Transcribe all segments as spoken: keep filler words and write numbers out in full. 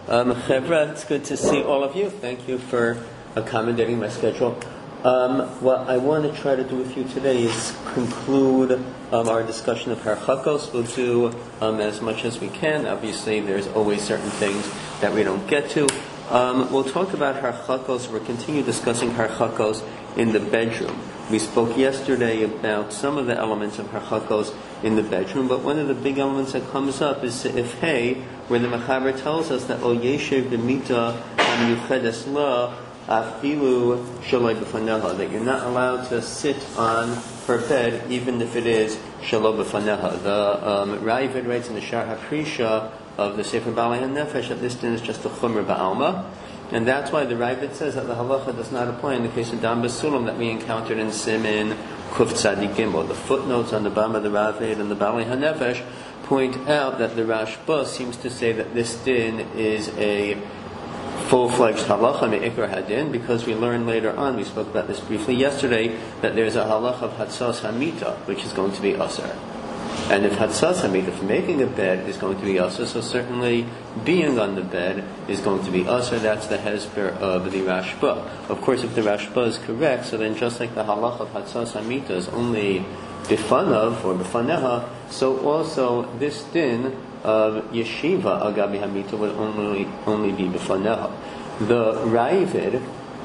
Um, Chevra, it's good to see all of you. Thank you for accommodating my schedule. Um, what I want to try to do with you today is conclude um, our discussion of Harchakos. We'll do um, as much as we can. Obviously, there's always certain things that we don't get to. Um, we'll talk about Harchakos. We'll continue discussing Harchakos in the bedroom. We spoke yesterday about some of the elements of Harchakos in the bedroom, but one of the big elements that comes up is Seif Hey, where the Mechaber tells us that O Yeshev B'mita HaMiyuchedes La Afilu Shaloi B'faneha, that you're not allowed to sit on her bed even if it is Shaloi B'faneha. The um, Ravid writes in the Shar HaPrisha of the Sefer Balei HaNefesh that this din is just a Chumra Ba'alma. And that's why the Ravid says that the halacha does not apply in the case of Dam Basulam that we encountered in Simin Kuf Tzadik Gimel. The footnotes on the bottom of the Ravid and the Balei HaNefesh point out that the Rashba seems to say that this din is a full-fledged halacha me'ikar hadin, because we learned later on, we spoke about this briefly yesterday, that there's a halacha of Hatzas Hamita, which is going to be Asar. And if Hatzas Hamita, if making a bed is going to be Asar, so certainly being on the bed is going to be Asar. That's the hesper of the Rashba. Of course, if the Rashba is correct, so then just like the halacha of Hatzas Hamita is only bifanav or bifaneha, so also this din of yeshiva agabi hamita would only only be bifaneha. The Ravid,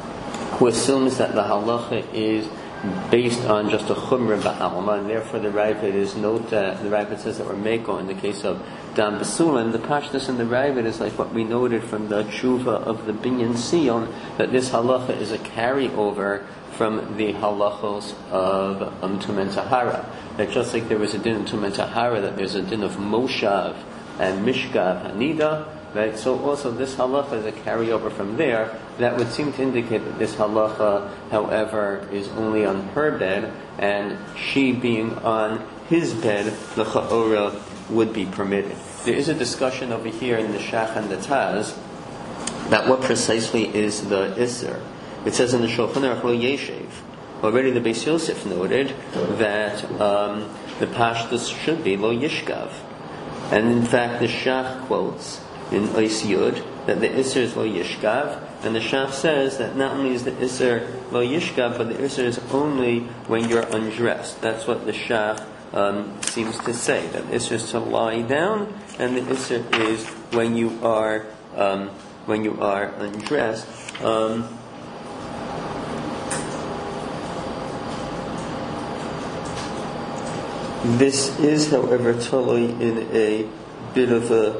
who assumes that the halacha is based on just a chumra ba'alma, and therefore the Ravid is note uh, the Ravid says that we're meko in the case of Dam Basulam. The pashtus in the Ravid is like what we noted from the tshuva of the Binyan Sion, that this halacha is a carryover from the halachos of um, Tumen Tahara. That just like there was a din of Tumen Tahara, that there's a din of Moshav and Mishkav Hanida, right? So also this halacha is a carryover from there. That would seem to indicate that this halacha, however, is only on her bed, and she being on his bed, the cha'ora would be permitted. There is a discussion over here in the Shach and the Taz that what precisely is the Isser. It says in the Shulchan Aruch Lo Yeshev. Already the Beis Yosef noted that um, the pashtus should be Lo Yishkav. And in fact, the Shach quotes in Ois Yud that the Isser is Lo Yishkav, and the Shach says that not only is the Isser Lo Yishkav, but the Isser is only when you're undressed. That's what the Shach um, seems to say, that the Isser is to lie down, and the Isser is when you are um, when you are undressed. Um, This is, however, totally in a bit of a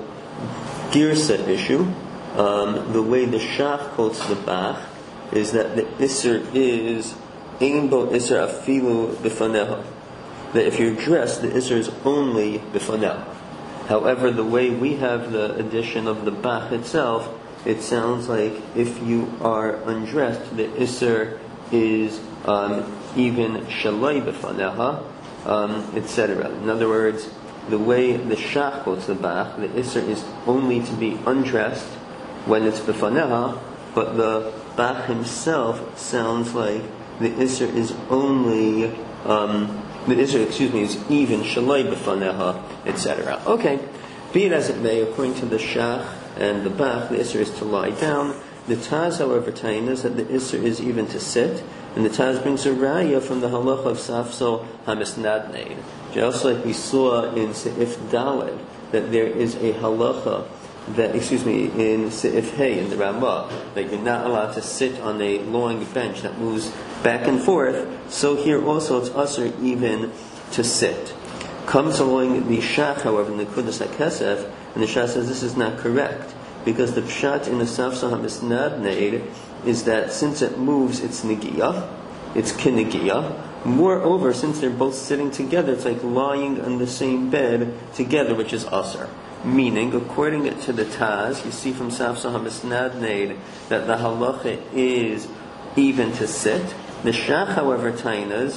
girsa issue. Um, the way the Shach quotes the Bach is that the Isser is Ein bo Isser afilu b'faneha. That if you're dressed, the Isser is only b'faneha. However, the way we have the edition of the Bach itself, it sounds like if you are undressed, the Isser is um, even shalai b'faneha. Um, et cetera. In other words, the way the Shach quotes the Bach, the Isser is only to be undressed when it's b'faneha, but the Bach himself sounds like the Isser is only, um, the Isser, excuse me, is even shalai b'faneha, et cetera. Okay, be it as it may, according to the Shach and the Bach, the Isser is to lie down. The Taz, however, tainas that the Isser is even to sit. And the Taz brings a raya from the halacha of Safso HaMisnadnein. Just like we saw in Seif Daled, that there is a halacha that, excuse me, in Seif Hey, in the Ramah, that you're not allowed to sit on a long bench that moves back and forth. So here also it's usher even to sit. Comes along the Shach, however, in the Kudas HaKesef, and the Shach says this is not correct, because the pshat in the Safso HaMisnadnein is that since it moves, it's negiyah, it's kinegiyah. Moreover, since they're both sitting together, it's like lying on the same bed together, which is asar. Meaning, according to the Taz, you see from Safso HaMisnadnein that the halacha is even to sit. The Shach, however, tainas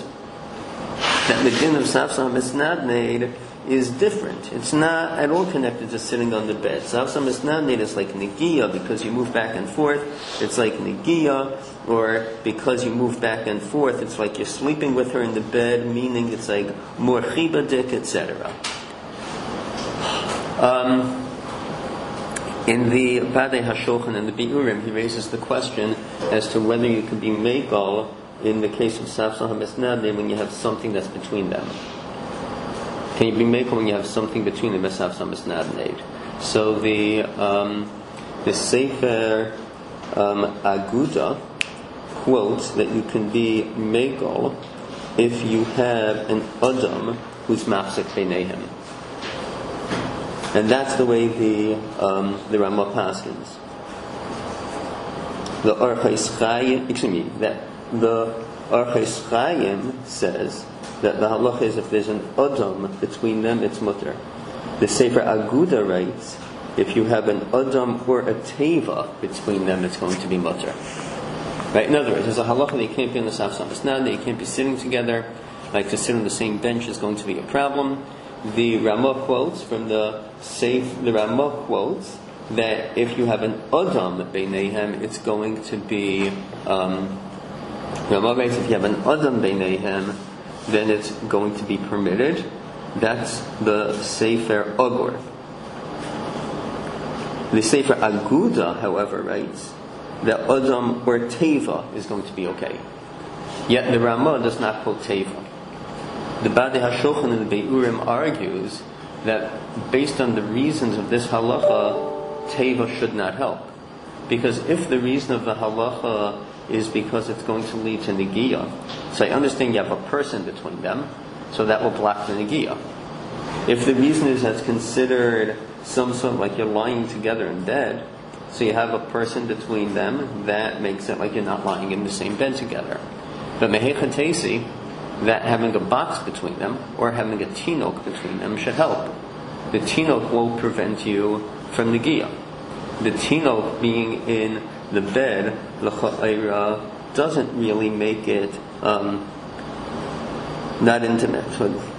that the din of Safso HaMisnadnein is different. It's not at all connected to sitting on the bed. Safso HaMisnadnein is like negiyah because you move back and forth. It's like negiyah, or because you move back and forth, it's like you're sleeping with her in the bed, meaning it's like morchibadik, et cetera. Um, In the Badei HaShulchan and the Bi'urim, he raises the question as to whether you can be megal in the case of Safsah HaMesnadeh when you have something that's between them. Can you be megal when you have something between them as Safsah HaMesnadeh? So the um, the Sefer um, Aguda quotes that you can be megal if you have an Adam who's mafsek beinehem. And that's the way the um, the Ramah paskins. The Orchos Chaim, excuse me, that the Orchos Chaim says that the halacha is if there's an Adam between them, it's mutter. The Sefer Aguda writes, if you have an Adam or a Teva between them, it's going to be mutter. Right? In other words, there's a halacha that you can't be on the Safsah HaMesnadeh, that you can't be sitting together. Like to sit on the same bench is going to be a problem. The Ramah quotes from the Seif, the Ramah quotes that if you have an Adam beinehem, it's going to be um, Ramah writes if you have an Adam beinehem, then it's going to be permitted. That's the Sefer Agur. The Sefer Aguda, however, writes that Adam or Teva is going to be okay. Yet the Ramah does not quote Teva. The Badei HaShulchan and the Be'urim argues that based on the reasons of this halacha, Teva should not help. Because if the reason of the halacha is because it's going to lead to Negiah, so I understand you have a person between them, so that will block the Negiah. If the reason is that's considered some sort of like you're lying together in bed, so you have a person between them, that makes it like you're not lying in the same bed together. But Mehechatesi, that having a box between them or having a tinok between them should help. The tinok won't prevent you from Negiah. The tinok being in the bed, l'cha'ira, doesn't really make it um, not intimate.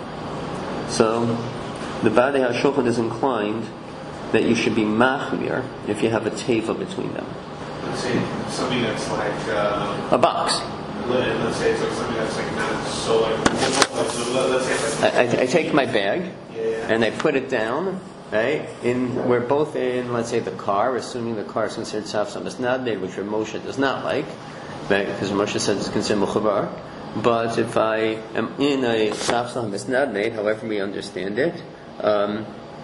So the Badei HaShulchan is inclined that you should be machmir if you have a teva between them. Let's say something that's like uh, a box. Let's say it's like something that's like not so like. So let's say it's like I, I, I take my bag yeah, yeah. and I put it down. Right? In we're both in, let's say, the car, assuming the car is considered Safsah HaMesnadeh, which Moshe does not like, right? Because Moshe says it's considered Mechubar. But if I am in a Safsah HaMesnadeh, however we understand it, um,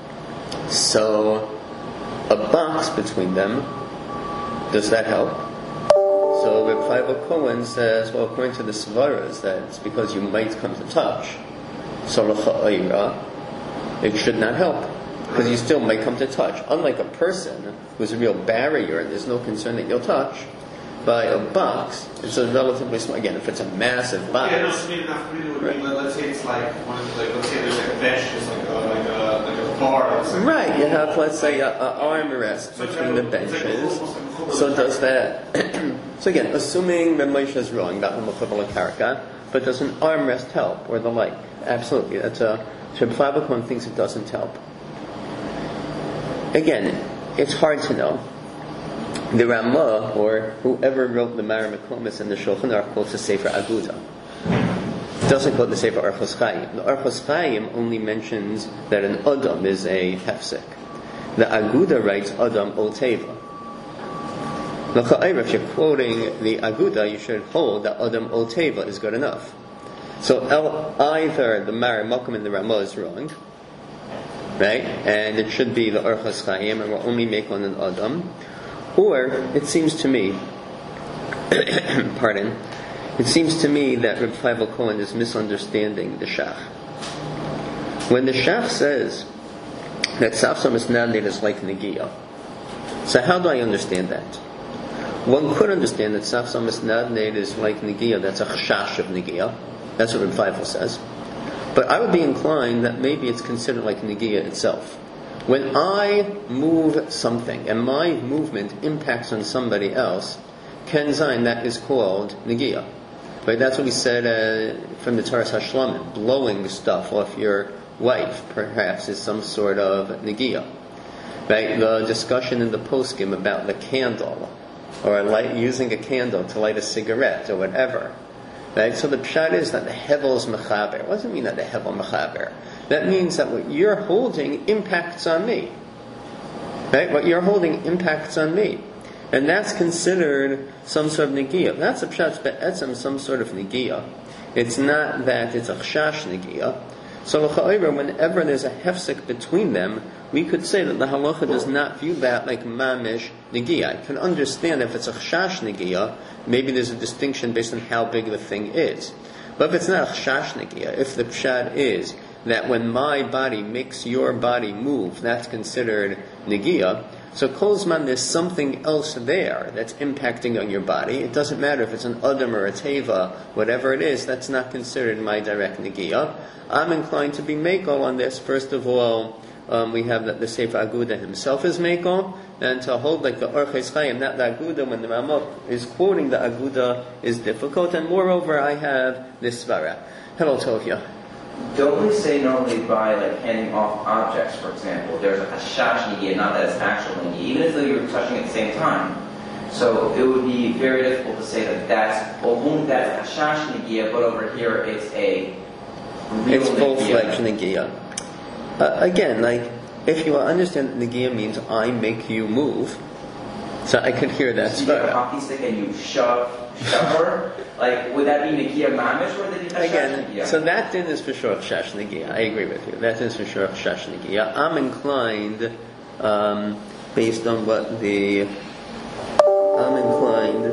so a box between them, does that help? So Reb Feivel Cohen says, well, according to the Svaras, that it's because you might come to touch. So l'cha'ira, it should not help. Because you still might come to touch. Unlike a person who's a real barrier and there's no concern that you'll touch, by a box, it's a relatively small, again, if it's a massive box. Yeah, no, so maybe not for me, it would right. be, let's say it's like, one of the, like, let's say there's like a bench, it's like a, like a, like a bar. Like right, you have, let's say, an armrest so between the benches. Like so does that, so again, assuming that Moshe is wrong about the Mechubar Karka, but does an armrest help, or the like? Absolutely, that's a, Reb Feivel Cohen thinks it doesn't help. Again, it's hard to know. The Ramah, or whoever wrote the Mara Mekomis and the Shulchan Aruch, quotes the Sefer Aguda. Doesn't quote the Sefer Orchos Chaim. The Orchos Chaim only mentions that an Adam is a hefsek. The Aguda writes Adam ol Teva. If you're quoting the Aguda, you should hold that Adam ol Teva is good enough. So either the Mara Mekom and the Ramah is wrong, right? And it should be the Orchos Chaim, and we'll only make on an Adam. Or, it seems to me, pardon, it seems to me that Reb Feivel Cohen is misunderstanding the Shach. When the Shach says that Safsah HaMesnadeh is like Negiah, so how do I understand that? One could understand that Safsah HaMesnadeh is like Negiah, that's a chashash of Negiah. That's what Reb Feivel says. But I would be inclined that maybe it's considered like Negiah itself. When I move something and my movement impacts on somebody else, Ken Zayin, that is called Negiah. Right? That's what we said uh, from the Taras HaShlamim. Blowing stuff off your wife, perhaps, is some sort of Negiah. Right? The discussion in the poskim about the candle, or light, using a candle to light a cigarette, or whatever. Right? So the pshat is that the hevel is mechaber. What does it mean that the hevel mechaber? That means that what you're holding impacts on me. Right? What you're holding impacts on me. And that's considered some sort of negiya. That's a pshat be'etzem, some sort of negiya. It's not that it's a chashash negiya. So whenever there's a hefsek between them, we could say that the halacha does not view that like mamish negiya. I can understand if it's a chashash negiya, maybe there's a distinction based on how big the thing is. But if it's not a chashash negiya, if the pshat is that when my body makes your body move, that's considered negiya. So kolzman, there's something else there that's impacting on your body. It doesn't matter if it's an adam or a teva, whatever it is, that's not considered my direct negiya. I'm inclined to be mekel on this. First of all, um, we have that the Sefer Aguda himself is mekel, and to hold like the Orches Chaim, not the Aguda, when the Ramah is quoting the Aguda is difficult. And moreover, I have this svara. Hello, Tovia. Don't we say normally by like handing off objects, for example, there's a hashash negiya, not that it's actual negiya, even if you're touching at the same time. So it would be very difficult to say that that's, well, only that's hashash negiya, but over here it's a real It's full-fledged negiya. Uh, again, like, if you understand that negiya means I make you move, so I could hear that. So you get a hockey stick and you shove, shove her? Like, would that be negiya mamish or would it be hashash Again, negiya? so that din is for sure chash negiya. I agree with you. That is for sure chash negiya. I'm inclined, um, based on what the, I'm inclined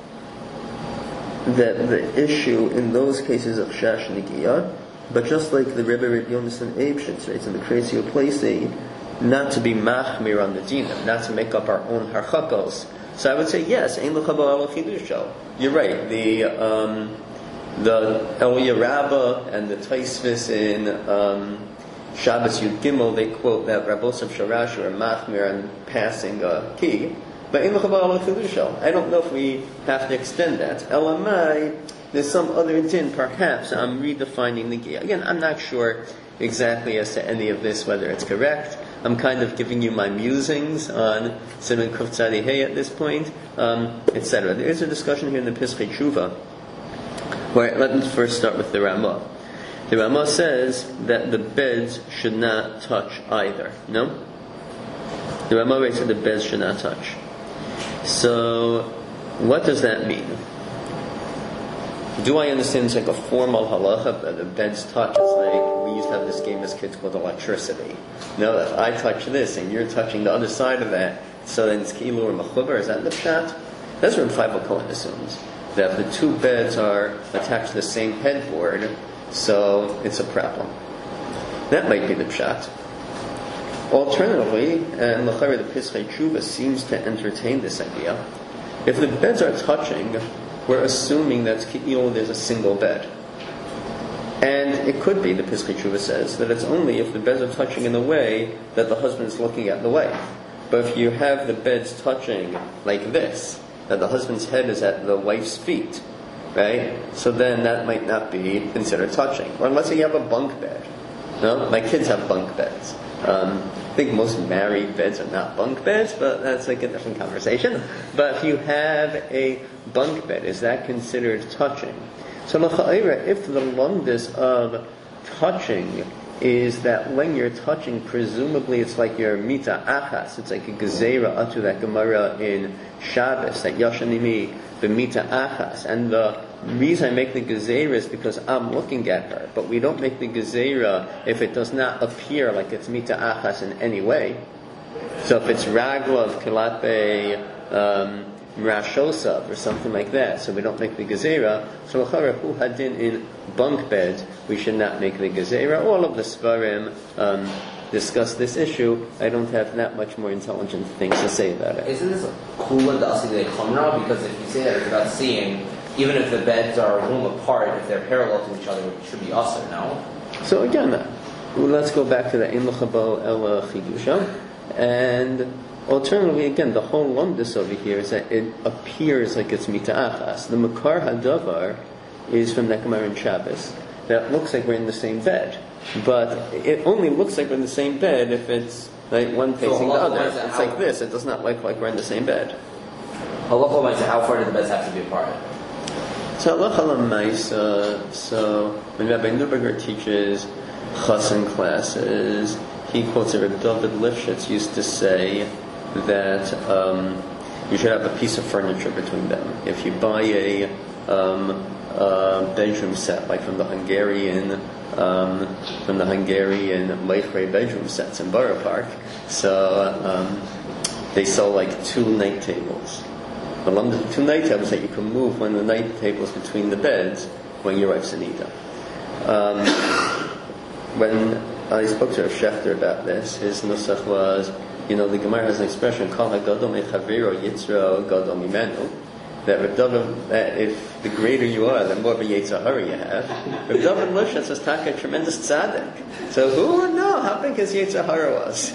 that the issue in those cases of chash negiya, but just like the Rebbe Reb Yonason Eibshitz writes in the Kreisio Placey, not to be machmir on the dinam, not to make up our own harchakos. So I would say yes, ein l'cha ba'al chidusho. You're right. The um, the El Yerabba and the Taisvis in um, Shabbos Yud Gimel, they quote that Rabbosav Sharash or machmir on passing a key. But ein l'cha ba'al chidusho. I don't know if we have to extend that. Elamai, there's some other din. Perhaps I'm redefining the key. Again, I'm not sure exactly as to any of this, whether it's correct. I'm kind of giving you my musings on Siman Kuf Tzadi Hey at this point, um, et cetera. There is a discussion here in the Pischei Tshuva, where let me first start with the Ramah. The Ramah says that the beds should not touch either. No? The Ramah writes that the beds should not touch. So, what does that mean? Do I understand it's like a formal halacha that the beds touch? It's like we used to have this game as kids called electricity. No, if I touch this and you're touching the other side of that, so then it's kilu or machuber. Is that the pshat? That's what Five Cohen assumes. That the two beds are attached to the same headboard, so it's a problem. That might be the pshat. Alternatively, and l'chari the Pischei Tshuva seems to entertain this idea. If the beds are touching, we're assuming that there's a single bed. And it could be, the Pischei Tshuva says, that it's only if the beds are touching in a way that the husband is looking at the wife. But if you have the beds touching like this, that the husband's head is at the wife's feet, right? So then that might not be considered touching. Or unless you have a bunk bed. No? My kids have bunk beds. Um, I think most married beds are not bunk beds, but that's like a different conversation. But if you have a bunk bed, is that considered touching? So if the lumdus of touching is that when you're touching, presumably it's like your mita achas, it's like a gezerah atu, that Gemara in Shabbos, that yashanimi b'mita achas, and the reason I make the gezerah is because I'm looking at her, but we don't make the gezerah if it does not appear like it's mita achas in any way. So if it's raglav kilape um, rashosav or something like that, so we don't make the gezerah. So l'chara hu hadin in bunk beds, we should not make the gezerah. All of the svarim um, discuss this issue. I don't have that much more intelligent things to say about it. Isn't this kula dasi de kamra? Because if you say that it's about seeing, even if the beds are a room apart, if they're parallel to each other, it should be asr, no? So again, let's go back to the ein l'chabo el chidusha. And alternatively, again, the whole lumdus over here is that it appears like it's mita achas. The makar hadavar is from the Gemara in Shabbos. That looks like we're in the same bed. But it only looks like we're in the same bed if it's like one facing so the other. It's like this. It does not look like we're in the same bed. Halacha might say, how far do the beds have to be apart? So halacha l'maisa. So when Rabbi Neuberger teaches chassan classes, he quotes that Rabbi David Lifshitz used to say that um, you should have a piece of furniture between them. If you buy a, um, a bedroom set, like from the Hungarian um, from the Hungarian Meichre bedroom sets in Borough Park, so um, they sell like two night tables. Along the two night tables that you can move one of the night tables between the beds when your wife's in Ida. Um, when I spoke to Rav Shechter about this, his nusach was, you know, the Gemara has an expression, Kol hagadol mechaviro yitzro gadol mimenu, that Rav David, that if the greater you are, the more of a Yetzer Hara you have. Rav David Moshe says, Taka, a tremendous tzaddik. So who would know how big his Yetzer Hara was?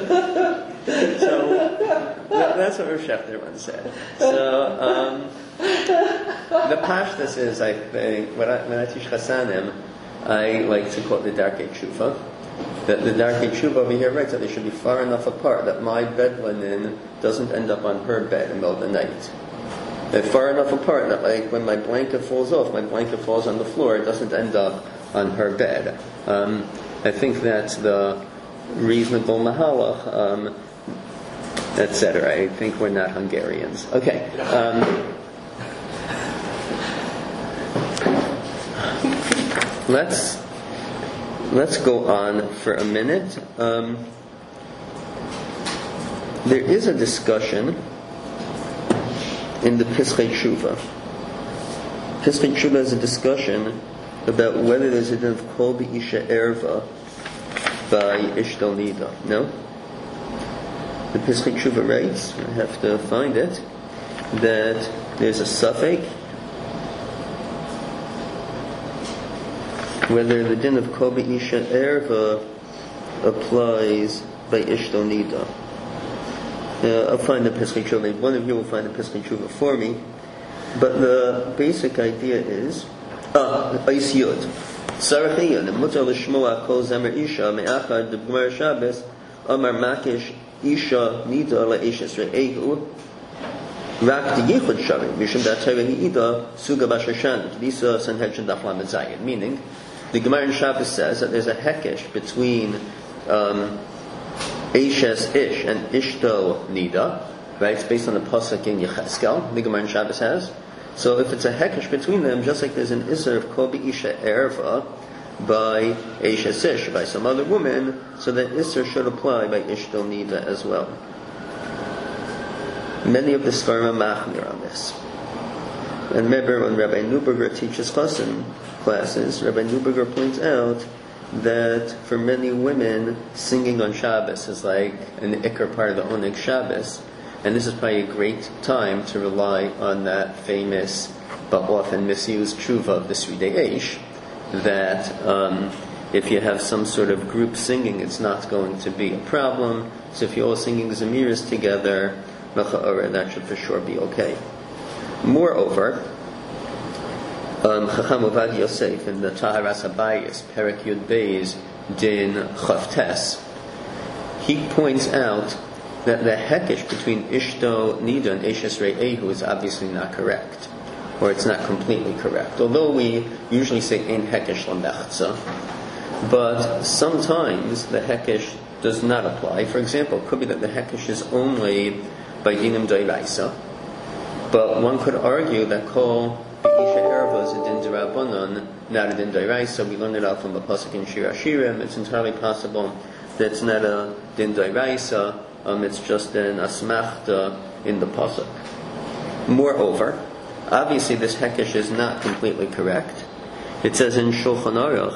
So that, that's what Rav Shechter once said. So um, the pashtus is, I think, when I, when I teach Chasanim, I like to quote the Darkei Tshuva. That the Darkei Tshuva over here writes that they should be far enough apart that my bed linen doesn't end up on her bed in the middle of the night. They're far enough apart that, like, when my blanket falls off, my blanket falls on the floor, it doesn't end up on her bed. Um, I think that's the reasonable mahalach, um, et cetera. I think we're not Hungarians. Okay. Um, let's let's go on for a minute. Um, there is a discussion in the Pischei Tshuva. Pischei Tshuva is a discussion about whether there's a din of kol b'isha erva by ishto nida. No? The Pischei Tshuva writes, I have to find it, that there's a suffix whether the din of kol b'isha erva applies by ishto nida. Uh, I'll find the Pischei Tshuva. One of you will find the Pischei Tshuva for me. But the basic idea is, ah, Eis Yud. Sarach Yud. Mutar l'shmoa kol zemer isha me'achad the Gemara Shabbos Amar Makish Isha Nida le'eshes re'ehu Rak D'yichud Shavim Mishum Da'atayra Hi'ida Suga Bashashan K'disa Sanhedrin Daf Lamed Zayin. Meaning, the Gemara in Shabbos says that there's a hekesh between um, Eishes Ish and Ishto Nida, right? It's based on the pasuk in Yecheskel, the Gemara in Shabbos has. So if it's a hekesh between them, just like there's an Isser of Kol B'isha Erva by Eishes Ish, by some other woman, so that Isser should apply by Ishto Nida as well. Many of the Sfarim are machmir on this. And remember, when Rabbi Neuberger teaches Chassan classes, Rabbi Neuberger points out that for many women, singing on Shabbos is like an ikar part of the Oneg Shabbos, and this is probably a great time to rely on that famous but often misused tshuva of the Sridei Eish, that um, if you have some sort of group singing, it's not going to be a problem. So if you're all singing Zemiras together, that should for sure be okay. Moreover, Um, Chacham Ovadia Yosef in the Taharas Habayis, Perek Yud Beis, Din Chavtes, he points out that the hekesh between Ishto Nida and Eishes Re'ehu is obviously not correct, or it's not completely correct. Although we usually say Ein Hekesh L'Mechza, but sometimes the hekesh does not apply. For example, it could be that the hekesh is only by Dinim D'Oraisa, but one could argue that Kol Isha Erva is a din d'Rabbanan, not a din d'Oraisa. We learned it out from the pasuk in Shir Hashirim. It's entirely possible that it's not a din d'Oraisa. Um, it's just an asmachta in the pasuk. Moreover, obviously this hekesh is not completely correct. It says in Shulchan Aruch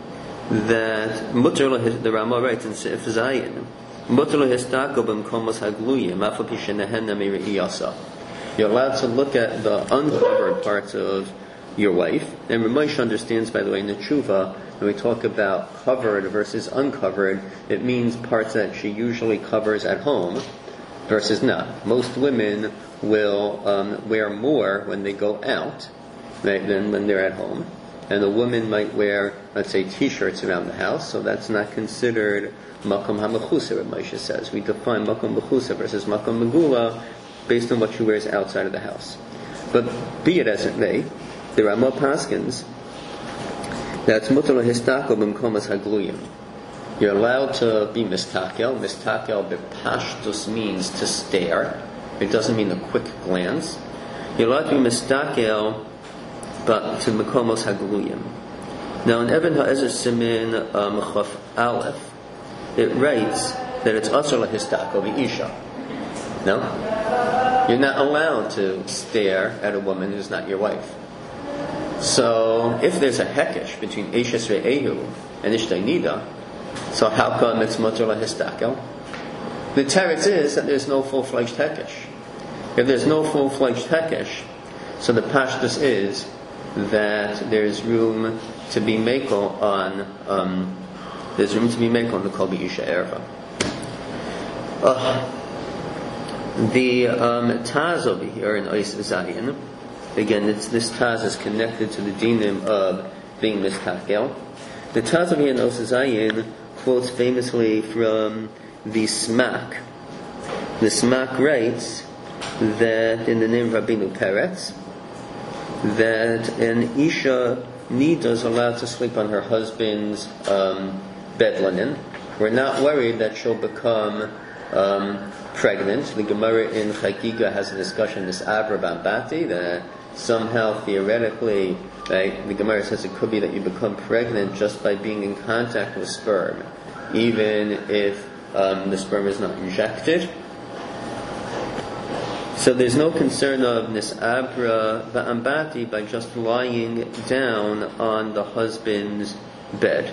that mutar lo, the Rama writes in Seif Zayin, mutar lo histako b'mkomos hagluyim afa pi shenehenna mire'iyasa. You're allowed to look at the uncovered parts of your wife. And Ramesh understands, by the way, in the Tshuva, when we talk about covered versus uncovered, it means parts that she usually covers at home versus not. Most women will um, wear more when they go out, right, than when they're at home. And a woman might wear, let's say, t-shirts around the house, so that's not considered makom hamachusa, Ramesh says. We define makom mechusa versus makom megula based on what she wears outside of the house. But be it as it may, the Ramah paskins that's mutar lo histako b'mkomos hagluyim. You're allowed to be mistakel. Mistakel bepashtus means to stare. It doesn't mean a quick glance. You're allowed to be mistakel, but to mekomos hagluyim. Now in Even HaEzer Simin Chaf Aleph, it writes that it's asur lahistakel v'isha. No? You're not allowed to stare at a woman who's not your wife. So, if there's a hekesh between Eshes Re'ehu and Ishtay Nida, so how come it's mutter lahistakel? The teretz is that there's no full-fledged hekesh. If there's no full-fledged hekesh, so the pashtus is that there's room to be mekel on, um, there's room to be mekel on the kol b'isha erva. Uh, the um, Taz over here in Ois Zayin, again, it's, this Taz is connected to the dinim of being mistakel. The Taz over here in Ois Zayin quotes famously from the Smak. The Smak writes that in the name of Rabbeinu Peretz, that an Isha Nida is allowed to sleep on her husband's um, bed linen. We're not worried that she'll become um, pregnant. The Gemara in Chagiga has a discussion, this Abra Bambati, that somehow theoretically, right, the Gemara says it could be that you become pregnant just by being in contact with sperm, even if um, the sperm is not injected. So there's no concern of nisabra ba'ambati by just lying down on the husband's bed.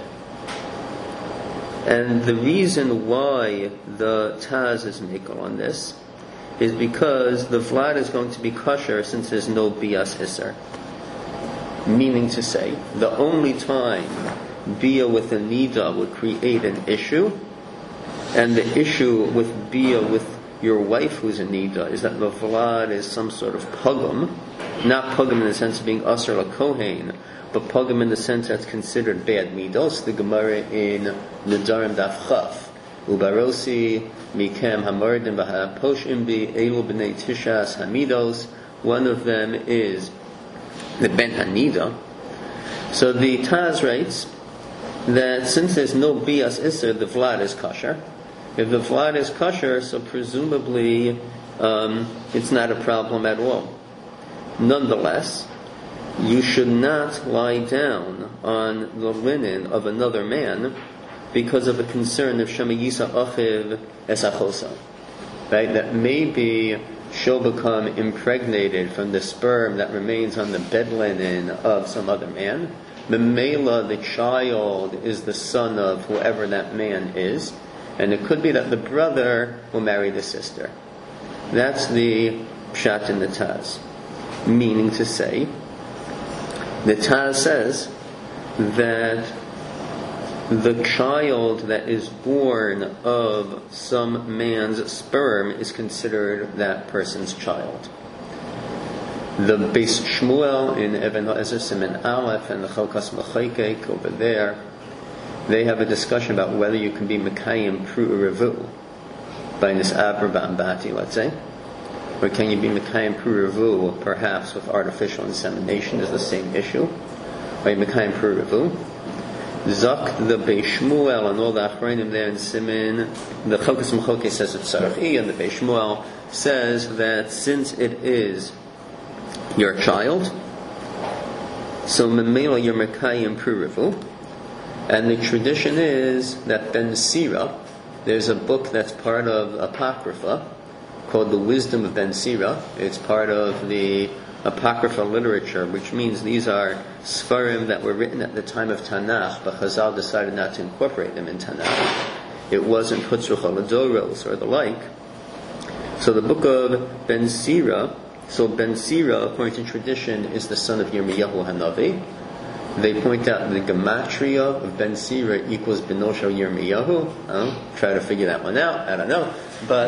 And the reason why the Taz is makel on this is because the Vlad is going to be kosher since there's no bias iser. Meaning to say, the only time bia with a nida would create an issue, and the issue with bia with your wife who's a nida is that the vlad is some sort of pugum, not pugum in the sense of being asr lakohen, but pugum in the sense that's considered bad midos. The Gemara in Nedarim Daf Chaf, ubarosi mikem hamordim v'haposhim bi elu b'nei tishas hamidos. One of them is the ben hanida. So the Taz writes that since there's no bias iser, the vlad is kosher. If the vlad is kosher, so presumably um, it's not a problem at all. Nonetheless, you should not lie down on the linen of another man because of a concern of shemayisa achiv esachosa, right? That maybe she'll become impregnated from the sperm that remains on the bed linen of some other man. Memela, the child, is the son of whoever that man is. And it could be that the brother will marry the sister. That's the pshat in the Taz. Meaning to say, the Taz says that the child that is born of some man's sperm is considered that person's child. The Beis Shmuel in Even HaEzer Siman Aleph and the Chalkas Mechaykek over there, they have a discussion about whether you can be Mekayim Pru Revu by Nisabra Ba'ambati, let's say. Or can you be Mekayim Pru Revu perhaps with artificial insemination is the same issue. Or Mekayim Pru Revu. Zak the Beis Shmuel and all the Achreinim there in Simin, the Chalkas Mechaykek says it's Sarachi, and the Beis Shmuel says that since it is your child, so Memela you're Mekayim Pru Revu. And the tradition is that Ben Sira, there's a book that's part of Apocrypha called The Wisdom of Ben Sira. It's part of the Apocrypha literature, which means these are Sfarim that were written at the time of Tanakh, but Chazal decided not to incorporate them in Tanakh. It wasn't Chutzruch Aladoros or the like. So the book of Ben Sira, so Ben Sira, according to tradition, is the son of Yirmiyahu Hanavi. They point out the gematria of Ben Sira equals Benosho Yirmiyahu. Oh, try to figure that one out. I don't know. But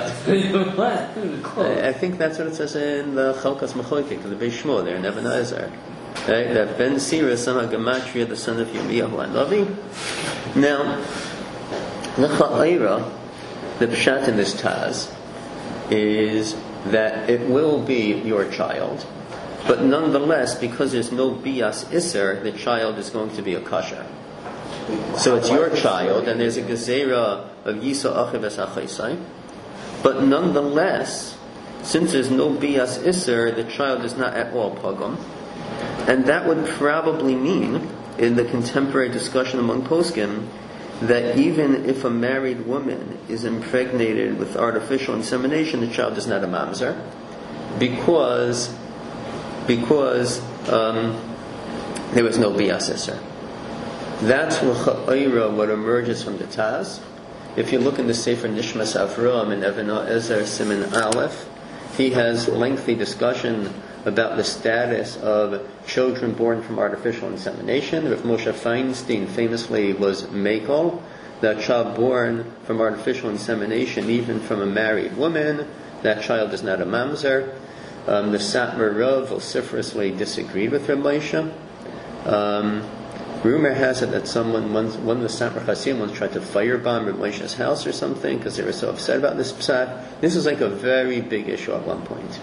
I, I think that's what it says in the Chalkas Mechaykek, the Beis Shmuel there in Even HaEzer. Right? That Ben Sira is somehow gematria, the son of Yirmiyahu Hanavi. Now, the Cha'ira, the Pshat in this Taz, is that it will be your child. But nonetheless, because there's no bias iser, the child is going to be a kosher. So it's your child, and there's a gezerah of Yisa Achiv Es Achaisai. But nonetheless, since there's no bias iser, the child is not at all pagam. And that would probably mean, in the contemporary discussion among poskim, that even if a married woman is impregnated with artificial insemination, the child is not a mamzer, because because um, there was no bias iser. That's what emerges from the Taz. If you look in the Sefer Nishmas Avram in Even Ezer Siman Aleph, he has lengthy discussion about the status of children born from artificial insemination. Rav Moshe Feinstein famously was Mekel, that child born from artificial insemination, even from a married woman, that child is not a mamzer. Um, the Satmar Rav vociferously disagreed with Rav Moshe. Um, rumor has it that someone, once, one of the Satmar Chassidim once tried to firebomb Rav Moshe's house or something because they were so upset about this psat. This was like a very big issue at one point.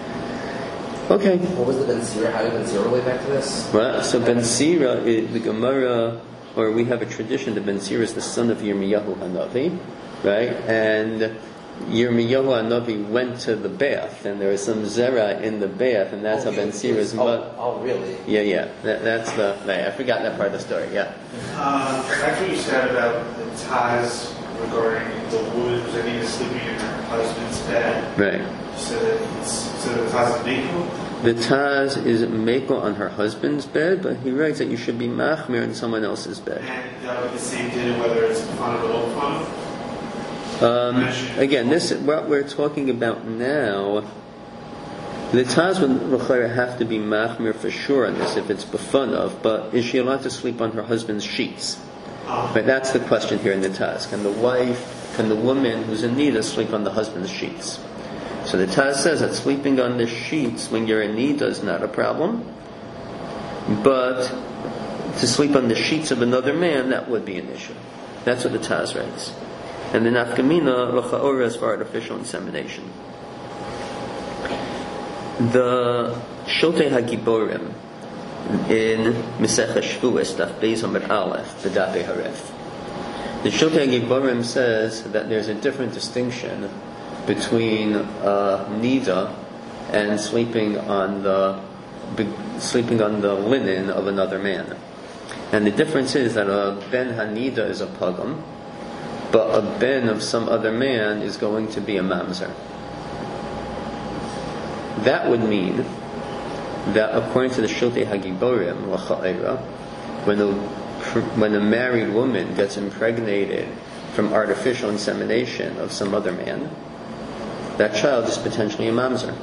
Okay. What was the Ben Sira? How did Ben Sira relate back to this? Well, so Ben Sira, the Gemara, or we have a tradition that Ben Sira is the son of Yirmiyahu Hanavi, right? And Yirmiyahu Hanavi went to the bath, and there was some zera in the bath, and that's oh, how Ben Sira's oh, mother. Oh, really? Yeah, yeah. That, that's the. I forgot that part of the story. Yeah. Uh, that's what you said about the Taz regarding the wood was I think sleeping in her husband's bed. Right. You said that it's so the Taz is Mekel? The Taz is Mekel on her husband's bed, but he writes that you should be Machmir in someone else's bed. And that would be the same thing whether it's fun or old fun? Um, again, this what we're talking about now. The Taz would have to be Machmir for sure on this if it's Befunov, but is she allowed to sleep on her husband's sheets? Oh. Right, that's the question here in the Taz. Can the wife, can the woman who's in nida sleep on the husband's sheets? So the Taz says that sleeping on the sheets when you're in nida is not a problem, but to sleep on the sheets of another man, that would be an issue. That's what the Taz writes. And the nafkamina l'cha'ora is for artificial insemination. The Shotei HaGiborim in Mesechah Shvuos, Daf Beis Amud Aleph, the Dafei Haref. The Shotei HaGiborim says that there's a different distinction between uh, nida and sleeping on the sleeping on the linen of another man. And the difference is that a ben hanida is a pagam, but a ben of some other man is going to be a mamzer. That would mean that according to the Shotei HaGiborim, l'cha'era, when a, when a married woman gets impregnated from artificial insemination of some other man, that child is potentially a mamzer.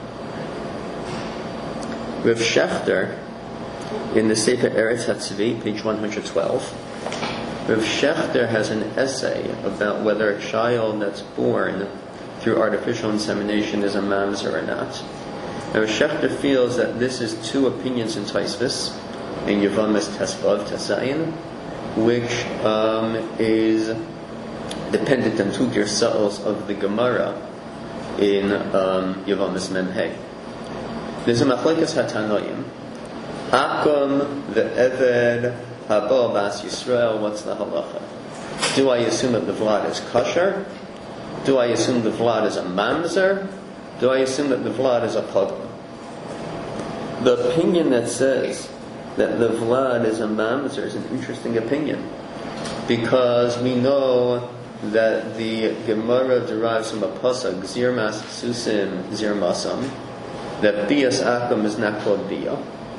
Rav Shechter, in the Sefer Eretz HaTzvi, page one hundred twelve, Rav Shechter has an essay about whether a child that's born through artificial insemination is a mamzer or not. And Rav Shechter feels that this is two opinions in Tosfos, in Yevamis Tesvav Tesayin, which um, is dependent on two girsa'os of the Gemara in um, Yevamis Memhei. There's a machlekes hatanoim. Akum the Eved Haba Bas Yisrael. What's the halacha? Do I assume that the vlad is kosher? Do I assume the vlad is a mamzer? Do I assume that the vlad is a pagam? The opinion that says that the vlad is a mamzer is an interesting opinion, because we know that the Gemara derives from a pasuk, Zirmas Susim Zirmasam, that Bias Akum is not called Bia.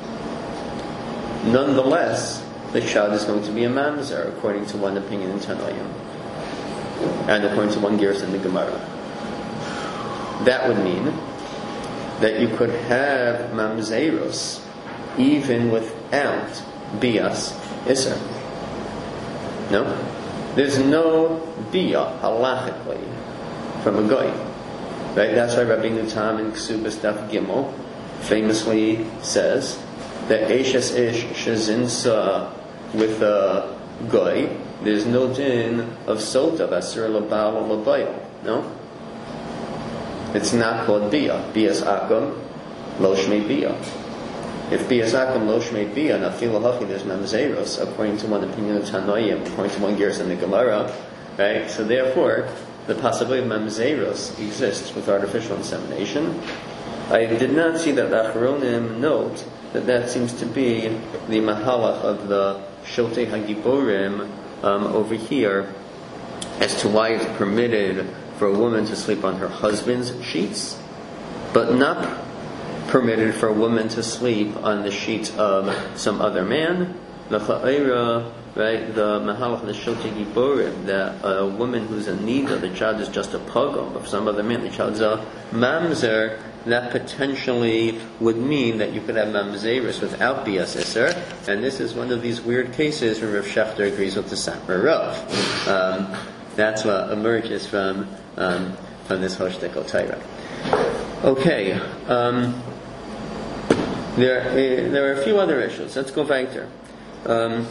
Nonetheless, the child is going to be a mamzer, according to one opinion in Tanoim, and according to one Gears in the Gemara. That would mean that you could have mamzerus even without Bias Isser. No? There's no bia halachically from a goy, right? That's why Rabbi Nutam in Ksubas Daf Gimel famously says that Eshes Ish Shazinsa with a goy, there's no din of sota basir labal or labayel. No, it's not called bia. Bia's akum lo shmei bia. If biyasakim lo shmei biya nafilu hachi there's mamzeros according to one opinion of Tanoim, according to one gears in the Gemara, right? So therefore, the possibility of mamzeros exists with artificial insemination. I did not see that the Achronim note that that seems to be the mahalach of the Shotei Hagiborim um, over here as to why it's permitted for a woman to sleep on her husband's sheets, but not permitted for a woman to sleep on the sheets of some other man. The cha'ira, right, the mahalach of the Shotei Giborim, that a woman who's a nida, the child is just a pogrom of some other man, the child's a mamzer, that potentially would mean that you could have mamzeris without bias iser, and this is one of these weird cases where Rav Shechter agrees with the Satmar Rav. Um, that's what emerges from um, from this Hoshtek Otayra. Okay, um, there uh, there are a few other issues. Let's go weiter. Um,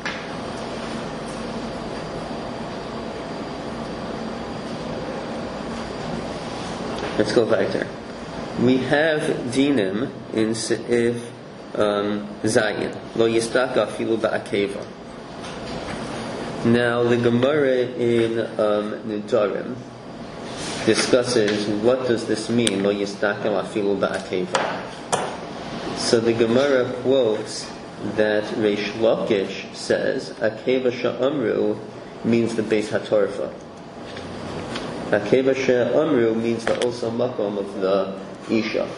let's go weiter. We have dinim in Seif um, Zayin. Lo yistaka afilu ba'akeva. Now the Gemara in um, Nidarim discusses what does this mean, Lo yistaka afilu ba'akeva. So the Gemara quotes that Reish Lakish says akeva sha'amru means the Beis HaTorfa. Akeva sha'amru means the also makom of the Isha.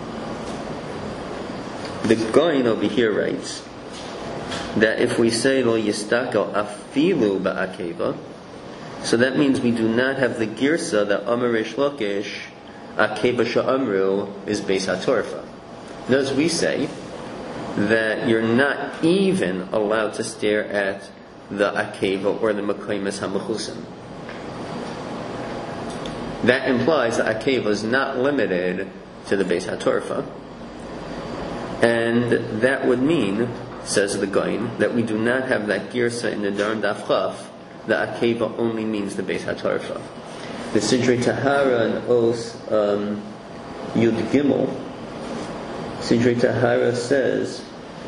The Goin over here writes that if we say Lo Yistakel Afilu Ba'akeva, so that means we do not have the Girsa that Amar Reish Lakish Akeva Sha'amru is Beis HaTorfa. Thus we say that you're not even allowed to stare at the Akeva or the Makaimas HaMechusim. That implies that Akeva is not limited to the Beis HaTorfa. And that would mean, says the Goin, that we do not have that Girsa in the Darn Daf Chaf, that Akeva only means the Beis HaTorfa. The Sidrei Tahara and Os um, Yud Gimel, Sidrei Tahara says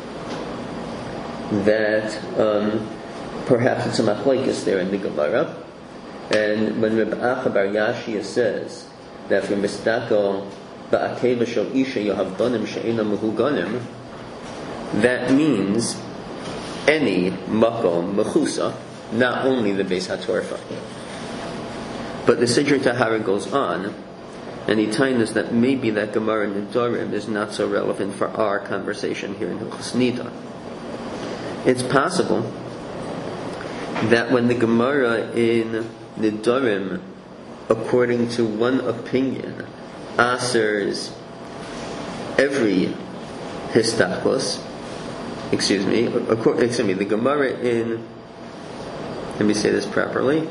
that um, perhaps it's a machlokes there in the Gemara. And when Reb Acha Bar Yashia says that for mistakel ba'akeva shel isha you have banim she'ena mehuganim, that means any makom mechusa, not only the Beis HaTorfa. But the Sidrei Tahara goes on, and he tells us that maybe that Gemara in Nidarim is not so relevant for our conversation here in Hilchos Nida. It's possible that when the Gemara in Nidarim, according to one opinion, asers every histakos, excuse me, excuse me, the Gemara in, let me say this properly,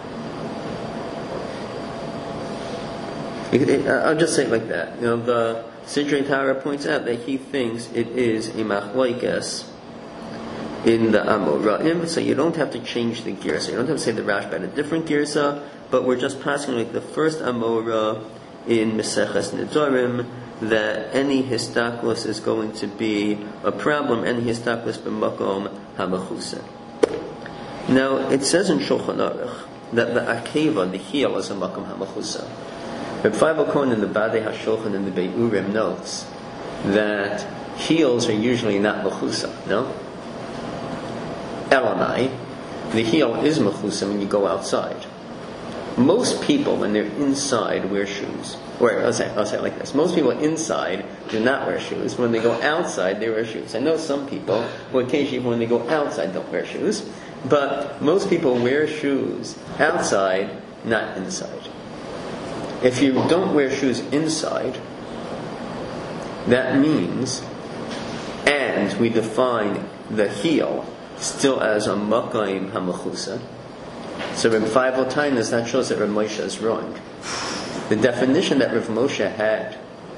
I'll just say it like that. You know, the Sidrei Tahara points out that he thinks it is a machlokes in the Amoraim, so you don't have to change the girsa. You don't have to say the Rashba had a different girsa, but we're just passing like the first Amora in Meseches Nidarim, that any histaklos is going to be a problem, any histaklos b'makom hamachusa. Now, it says in Shulchan Aruch that the akeva, the heel, is a makom hamachusa. Reb Feivel Cohen in the Badei HaShulchan in the Bei'urim notes that heels are usually not mechusa, no? Elamai, the heel is mechusa when you go outside. Most people, when they're inside, wear shoes. Or, I'll say, I'll say it like this. Most people inside do not wear shoes. When they go outside, they wear shoes. I know some people who occasionally, when they go outside, don't wear shoes. But most people wear shoes outside, not inside. If you don't wear shoes inside, that means, and we define the heel still as a makayim hamachusa. So Reb Feivel Tainas, that shows that Reb Moshe is wrong. The definition that Reb Moshe had,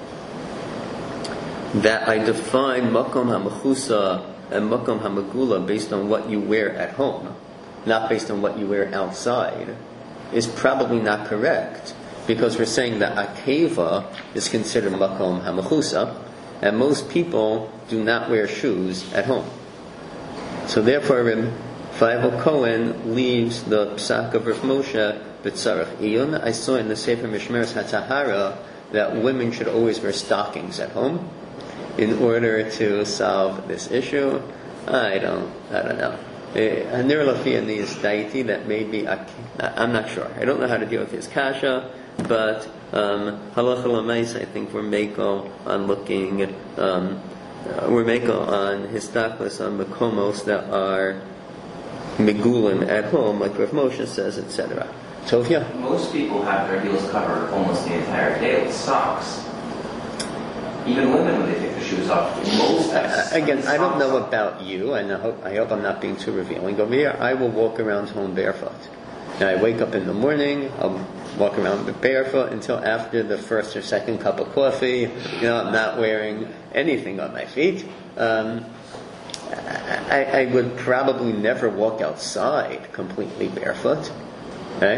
that I define makom hamachusa and makom hamagula based on what you wear at home, not based on what you wear outside, is probably not correct, because we're saying that akeva is considered makom hamachusa, and most people do not wear shoes at home. So therefore, Reb Feivel Cohen leaves the psak of Rav Moshe b'tzarech iyun. I saw in the Sefer Mishmeres HaTahara that women should always wear stockings at home in order to solve this issue. I don't, I don't know. Hanir Lafi and the deity that maybe I, I'm not sure. I don't know how to deal with his kasha, but um, halacha l'mais, I think we're meko on looking, um, uh, we're meko on histaklis on makomos that are megulim at home, like Rav Moshe says, et cetera. Tovia? Most people have their heels covered almost the entire day with socks. Even women, when they take their shoes off, most uh, again, I don't know about you, and I hope, I hope I'm not being too revealing over here. I will walk around home barefoot. Now, I wake up in the morning, I'll walk around barefoot until after the first or second cup of coffee. You know, I'm not wearing anything on my feet. Um, I, I would probably never walk outside completely barefoot. Right?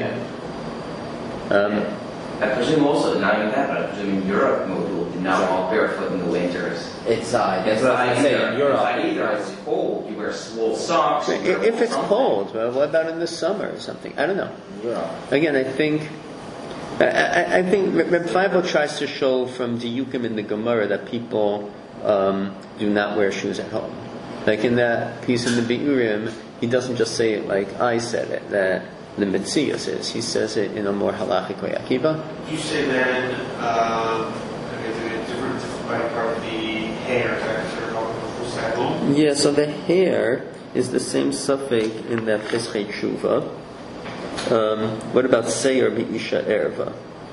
Um, I presume also, not even that, but I presume in Europe, most people do not walk barefoot in the winters. It's uh, that's It's what not I say either. in Europe. It's not either. It's cold. You wear wool socks. you wear if it's something. cold, well, what about in the summer or something? I don't know. Europe. Again, I think I, I, I think Reb Feivel tries to show from Diyukim in the Gemara that people um, do not wear shoes at home. Like in that piece in the Bi'urim, he doesn't just say it like I said it, that the Metzias is. He says it in a more halachic way. Akiva? You say then, um, okay, the different, different part of the hair that sort of called the full. Yeah, so the hair is the same suffix in that Pesachei Tshuva. Um, what about Seir B'Isha Erva?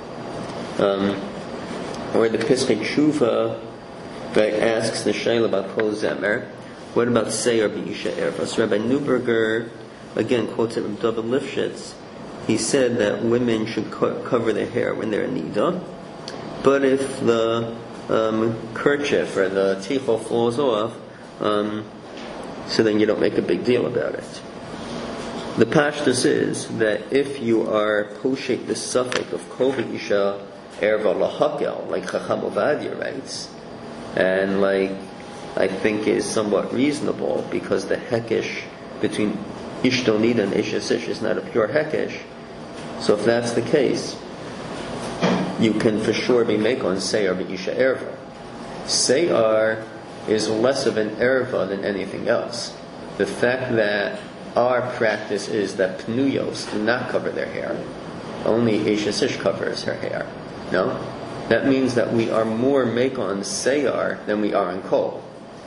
Um, or the Pesachei Tshuva that asks the Shaila about Kol Zemer. What about Seir B'Isha Erva? So Rabbi Neuberger again quotes it from David Lifshitz. He said that women should co- cover their hair when they're in nida, but if the um, kerchief or the tichel falls off, um, so then you don't make a big deal about it. The pashtus is that if you are poshet the suffix of kol v'isha erva lahakel, like Chacham Ovadia writes, and like I think is somewhat reasonable because the hekesh between Ishto Nida and Isha Sish is not a pure hekesh. So if that's the case, you can for sure be make on Seyar B'Isha Erva. Seyar is less of an Erva than anything else. The fact that our practice is that Pnuyos do not cover their hair. Only Isha Sish covers her hair. No? That means that we are more make on Seyar than we are on Kol.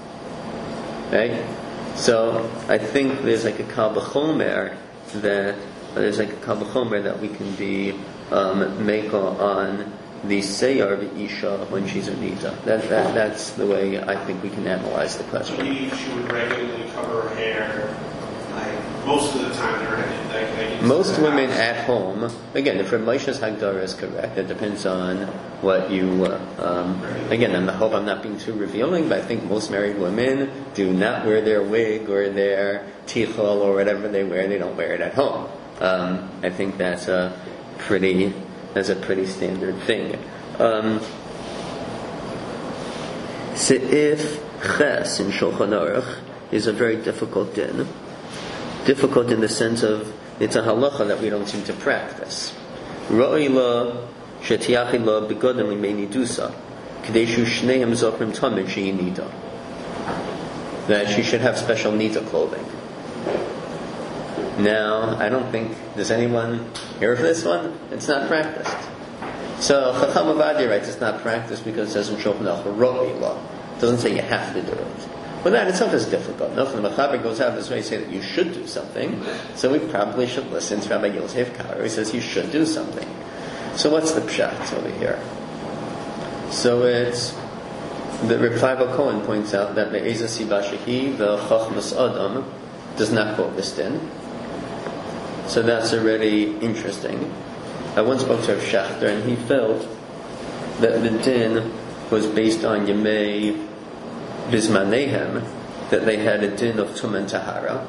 Right? So I think there's like a kal b'chomer that there's like a kal b'chomer that we can be um, meko on the seyar v'isha when she's a nida. That, that that's the way I think we can analyze the question. She, she would regularly cover her hair, like most of the time. They're like, like Most women at home, again, if Rav Moshe's Hagdara is correct, it depends on what you, uh, um, again, I hope I'm not being too revealing, but I think most married women do not wear their wig or their tichel or whatever they wear, they don't wear it at home. Um, I think that's a pretty, that's a pretty standard thing. Um, Se'if Ches in Shulchan Aruch is a very difficult din. Difficult in the sense of it's a halacha that we don't seem to practice. Ro'i la shetiyachi la begodim limei nidusa kadeshu shneim zokrim tamid shehi nida. That she should have special nida clothing. Now, I don't think, does anyone hear of this one? It's not practiced. So Chacham Ovadia writes it's not practiced because it says in Shulchan Aruch ro'i la. It doesn't say you have to do it. But that itself is difficult. No, the Mechaber goes out this way to say that you should do something, so we probably should listen to Rabbi Yosef Karo. He says you should do something. So what's the pshat over here? So it's the Reb Feivel Cohen points out that the Eza Siba Shehi, the Chachmas Adam, does not quote this din. So that's already interesting. I once spoke to Rav Shachter, and he felt that the din was based on Yemei Bismanehem, that they had a din of Tum and Tahara.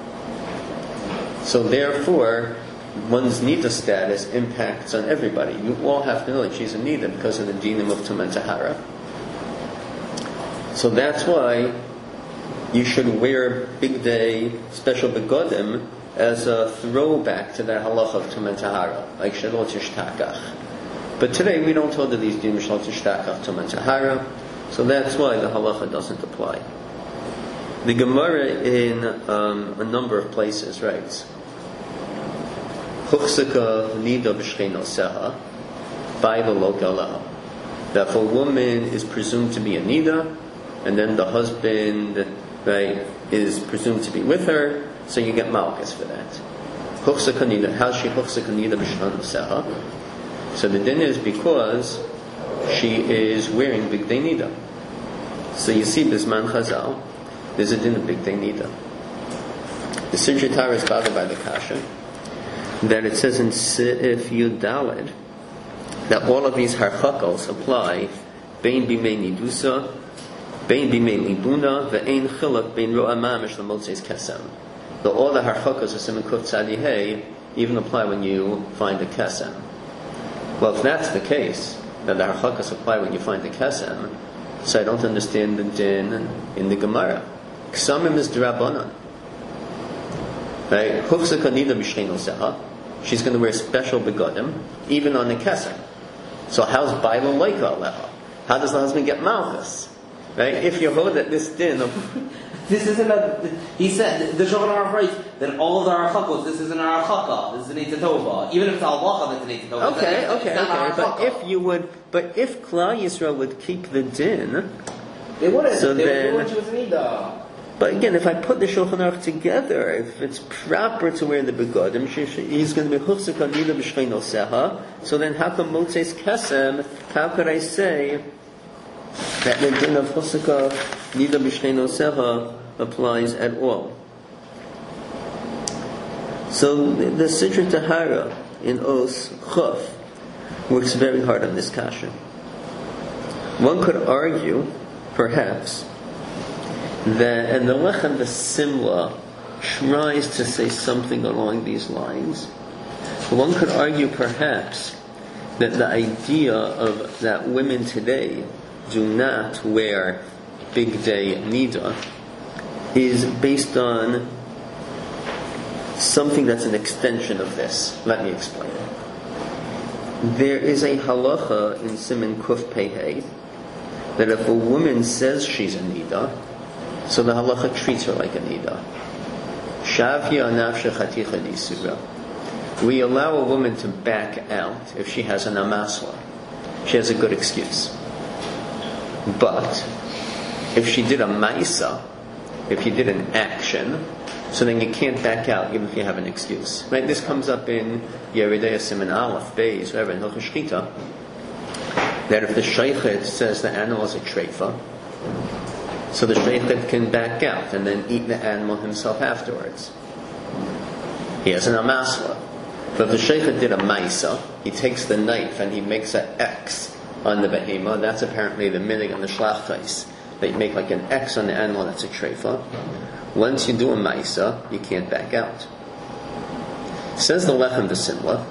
So therefore, one's Nida status impacts on everybody. You all have to know that she's a Nida because of the dinim of Tum and Tahara. So that's why you should wear big day special begodim as a throwback to that halacha of Tumen Tahara, like Shalot Tishtakach. But today we don't hold that these dim Shalot Tishtakach Tumen Tahara, so that's why the halacha doesn't apply. The Gemara in um, a number of places writes, Chuchsika nida b'shcheino seha, by the lokalaha. That if a woman is presumed to be a nida, and then the husband, right, is presumed to be with her, so you get malchus for that. Chuchsika nida, how's she chuchsika nida b'shcheino seha? So the din is because she is wearing big day nida. So you see, bisman chazal, there's a din of big day nida. The Sidra Torah is bothered by the kasha that it says in Seif Yud Daled that all of these harchakos apply bein bimei nidusa, bein bimei libuna, ve'ein chiluk bein ro'a mamish l'motzeis kesem. The all the harchakos of Siman Kuf Tzadi Hey even apply when you find a kesem. Well, if that's the case, that the harchakos apply when you find the kesem, so I don't understand the din in the Gemara. Ksamim is d'Rabbanan. Right? Chuchsika nida b'shcheino seha. She's going to wear special begodim, even on the kesem. So how's Bible leika aleha? How does the husband get malchus? Right? If you hold that this din of This isn't a. He said the Shulchan Aruch writes that all of the arachakos. This isn't an arachaka. This is an eitzatova. Even if it's halacha, it's an eitzatova. okay, it's, okay, it's okay. But if you would, but if Klal Yisrael would keep the din, they wouldn't. So they then- would do what she was nida. but again, if I put the Shulchan Aruch together, if it's proper to wear the begodim, she- she- he's going to be chuchsika nida b'shcheino seha. So then, how come Motzeis Kesem? How could I say that the din of chuchsika nida b'shcheino seha applies at all? So the, the Sidra Tahara in Os Chuf works very hard on this kasha. One could argue, perhaps, that, and the Lechem V'Simla tries to say something along these lines. One could argue, perhaps, that the idea of that women today do not wear big day nida is based on something that's an extension of this. Let me explain. There is a halacha in Siman Kuf Pehei that if a woman says she's a nida, so the halacha treats her like a nida. Shavya nafshe chaticha disura. We allow a woman to back out if she has an amasla. She has a good excuse. But if she did a maisa, if you did an action, so then you can't back out even if you have an excuse. Right? This comes up in Yeridei Siman Aleph, Beis, whatever, in Hilchos Shchita, that if the sheichet says the animal is a treifa, so the sheichet can back out and then eat the animal himself afterwards. He has an amasla. But if the sheichet did a maisa, he takes the knife and he makes an X on the behema. That's apparently the minig on the shlachtais. That you make like an X on the animal that's a treifa. Once you do a maisa, you can't back out. Says the Lechem V'Simla,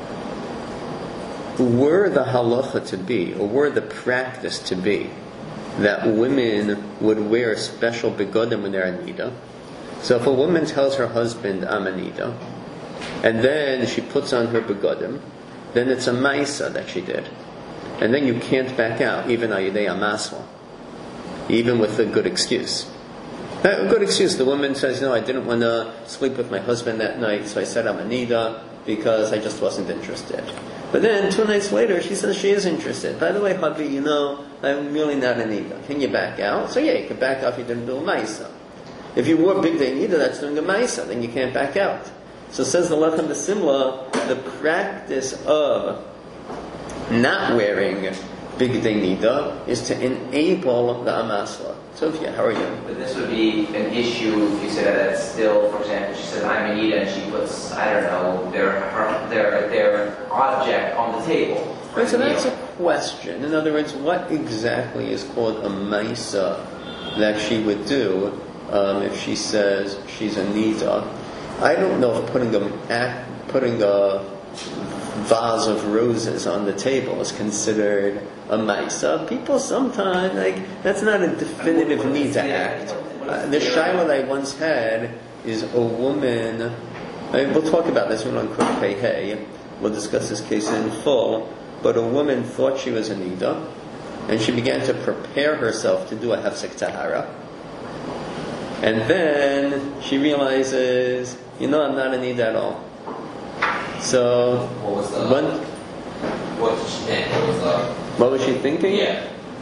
were the halacha to be, or were the practice to be, that women would wear special begodim when they're anida. So if a woman tells her husband, I'm anida, and then she puts on her begodim, then it's a maisa that she did. And then you can't back out, even ayidei amasla, even with a good excuse. A good excuse. The woman says, no, I didn't want to sleep with my husband that night, so I said I'm anida because I just wasn't interested. But then, two nights later, she says she is interested. By the way, hubby, you know, I'm really not anida. Can you back out? So yeah, you can back out if you didn't do a maisa. If you wore big day nida, that's doing a maisa, then you can't back out. So says the Lechem V'Simla, the practice of not wearing big day nida is to enable the amasla. Sophia, how are you? But this would be an issue if you said that it's still, for example, she says, I'm Anita, and she puts, I don't know, their her, their their object on the table. Right, so that's a question. In other words, what exactly is called a maisa that she would do um, if she says she's a nida? I don't know if putting a putting a vase of roses on the table is considered a maisa. People sometimes, like, that's not a definitive need to act. Uh, the shaila that I once had is a woman, I mean, we'll talk about this one on Kuf Pei Hey, we'll discuss this case in full, but a woman thought she was a nida, and she began to prepare herself to do a hefsek tahara. And then she realizes, you know, I'm not a nida at all. So, What was the? one, What did she think? What was the? what was she thinking? Yeah.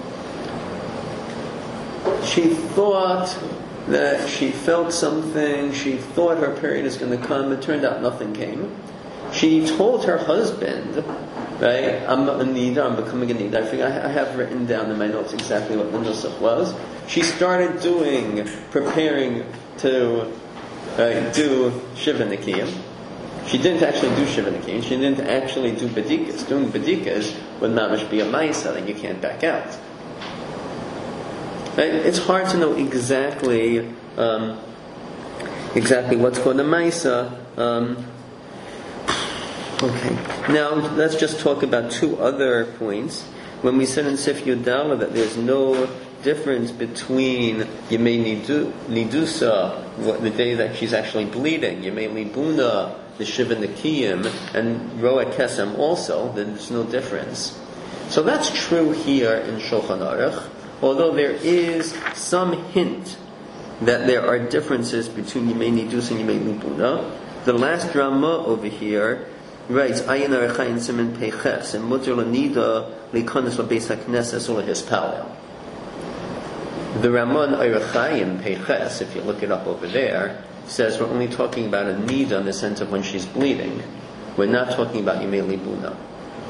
She thought that she felt something, she thought her period is going to come, it turned out nothing came. She told her husband, right, I'm a nida, I'm becoming a nida. I think I have written down in my notes exactly what the nusach was. She started doing, preparing to uh, do Shiva Nikiyim. She didn't actually do Shiva Nikiyim, she didn't actually do Bedikas. Doing Bedikas would not much be a Maisa, that you can't back out. Right? It's hard to know exactly um, exactly what's called a Maisa. Um, okay, now let's just talk about two other points. When we said in Sif Yudala that there's no difference between Yemei Nidu, Nidusa, what, the day that she's actually bleeding, Yemei Libuna, the Shiva Nikiyim, and Roa Kesem also, then there's no difference. So that's true here in Shulchan Aruch, although there is some hint that there are differences between Yemei Nidus and Yemei Libuna. The last Rama over here writes, Ayin Arechayin Simen Peches, and Mutter Lanida Likonis Labeis HaKnesses Ula Hispalel. The Ramon Arechayin Peches, if you look it up over there, says we're only talking about a nida in the sense of when she's bleeding. We're not talking about Yemei Libuna.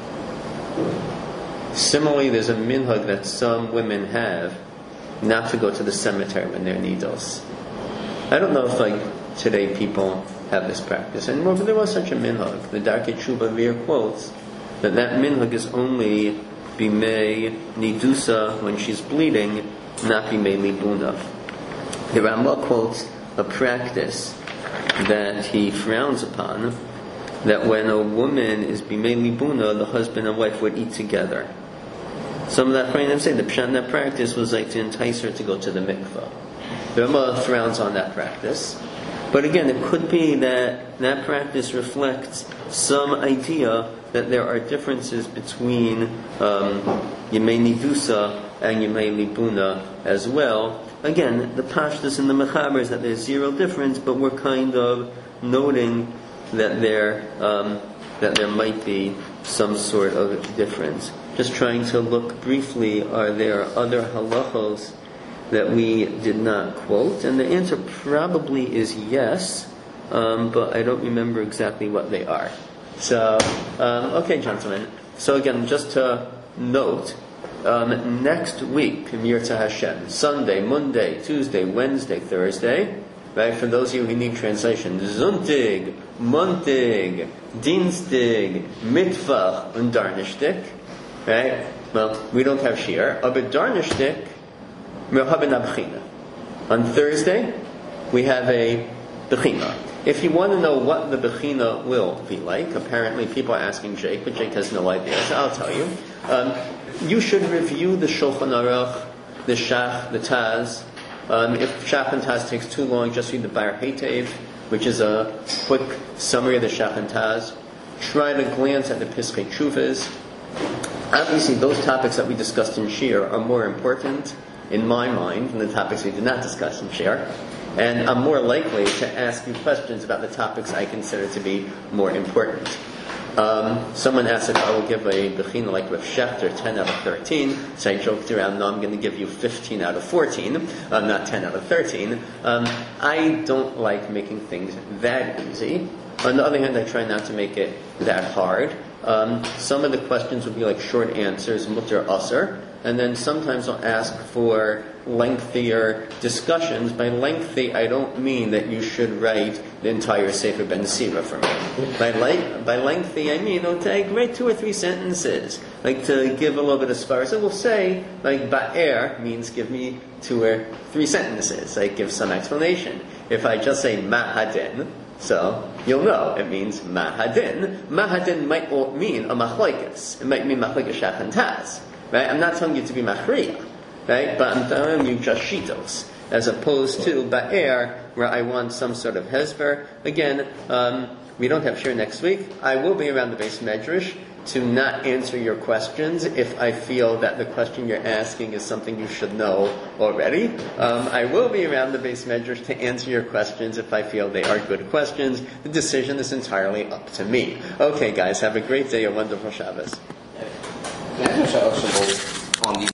Similarly, there's a minhag that some women have not to go to the cemetery when they're nidos. I don't know if like today people have this practice. And moreover, there was such a minhag. The Darkei Tshuva Vir quotes that that minhag is only bimei nidusa when she's bleeding, not bimei libuna. The Rambam quotes a practice that he frowns upon, that when a woman is bimei libuna, the husband and wife would eat together. Some of that Chachamim say the pshat in that practice was like to entice her to go to the mikvah. The Rambam frowns on that practice. But again, it could be that that practice reflects some idea that there are differences between um, Yemei Nidusa and Yemei Libuna as well. Again, the pashtus and the mechaber is that there's zero difference, but we're kind of noting that there um, that there might be some sort of difference. Just trying to look briefly, are there other halachos that we did not quote? And the answer probably is yes, um, but I don't remember exactly what they are. So, um, okay, gentlemen. So again, just to note, um, next week, Mirza Hashem, Sunday, Monday, Tuesday, Wednesday, Thursday, right? For those of you who need translation, Zuntig, Montig, Dienstig, Mitvach, and Darnishtik, right? Well, we don't have Shir, but Darnishtik, on Thursday, we have a Bechina. If you want to know what the Bechina will be like, apparently people are asking Jake, but Jake has no idea, so I'll tell you. Um, you should review the Shulchan Aruch, the Shach, the Taz. Um, if Shach and Taz takes too long, just read the Bar Heitev, which is a quick summary of the Shach and Taz. Try to glance at the Piskei Tshuvas. Obviously, those topics that we discussed in Shir are more important, in my mind, than the topics we did not discuss in Shir. And I'm more likely to ask you questions about the topics I consider to be more important. Um, someone asked if I will give a Bechina like Rav Shechter, ten out of thirteen. So I joked around, no, I'm going to give you fifteen out of fourteen, um, not ten out of thirteen. Um, I don't like making things that easy. On the other hand, I try not to make it that hard. Um, some of the questions would be like short answers, mutter asr, and then sometimes I'll ask for lengthier discussions. By lengthy, I don't mean that you should write the entire Sefer Ben Sira for me. By, le- by lengthy, I mean, oh, take write two or three sentences, like to give a little bit of spares. So we'll say, like, ba'er means give me two or three sentences, like give some explanation. If I just say ma'aden, So you'll know it means mahadin. Mahadin might mean a machlokes. It might mean machlokes shach and taz. Right? I'm not telling you to be machriya, right? But I'm telling you just shitos, as opposed to ba'er, where I want some sort of hesber. Again, um, we don't have shir next week. I will be around the base medrash to not answer your questions if I feel that the question you're asking is something you should know already. Um, I will be around the base medrash to answer your questions if I feel they are good questions. The decision is entirely up to me. Okay, guys, have a great day, a wonderful Shabbos. Can I have a Shabbos on these